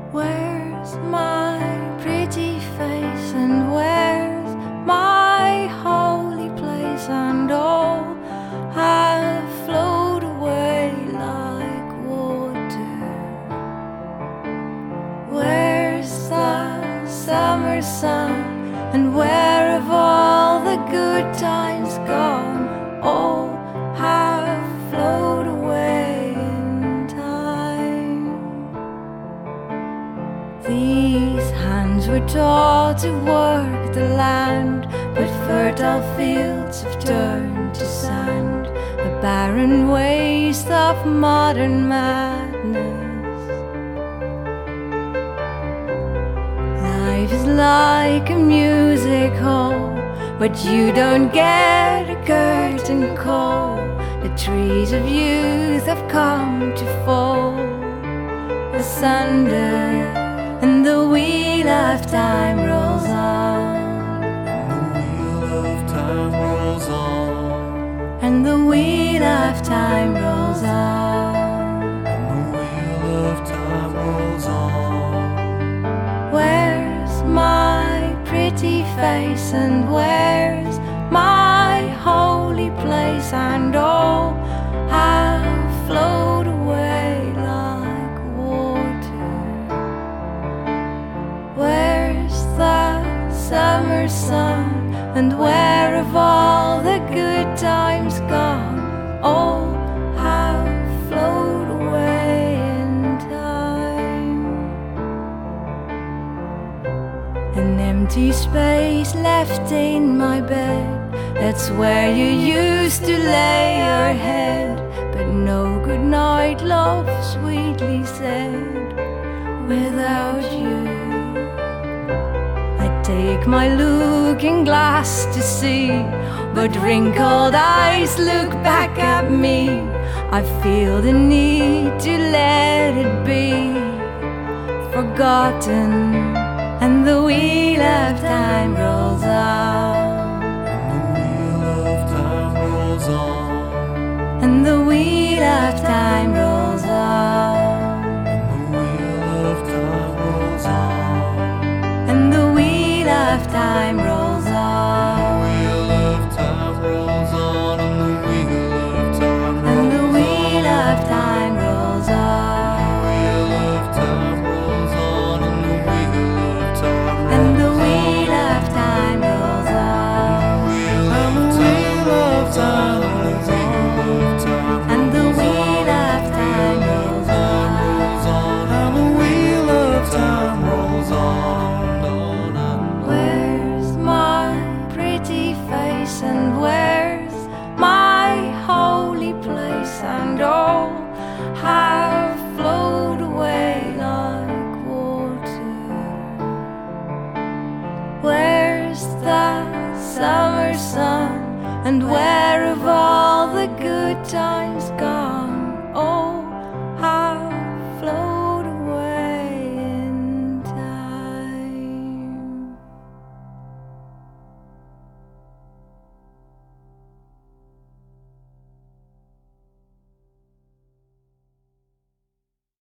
Where's my pretty face, and where's my holy place? And all have flowed away like water. Where's the summer sun, and where have all the good times gone? All have flowed away in time. These hands were taught to work the land, but fertile fields have turned to sand, a barren waste of modern madness. Life is like a music hall, but you don't get a curtain call. The trees of youth have come to fall asunder, and the wheel of time rolls on. And the wheel of time rolls on. And the wheel of time rolls on. Where's my pretty face, and where's my holy place? And all have flowed away like water. Where's the summer sun, and where have all the good times gone? All have flowed away in time. An empty space left in my bed, that's where you used to lay your head. But no good night, love sweetly said, without you. I take my looking glass to see, but wrinkled eyes look back at me. I feel the need to let it be forgotten, and the wheel of time rolls on. And the wheel of time rolls on. And the wheel of time rolls on. And the wheel of time rolls on. And the wheel of time rolls on. And the wheel of time rolls on. And the wheel of time rolls on. And the wheel of time rolls on. Where's my pretty face, and where's my holy place? And all have flowed away like water. Where's the summer sun, and where have all the good times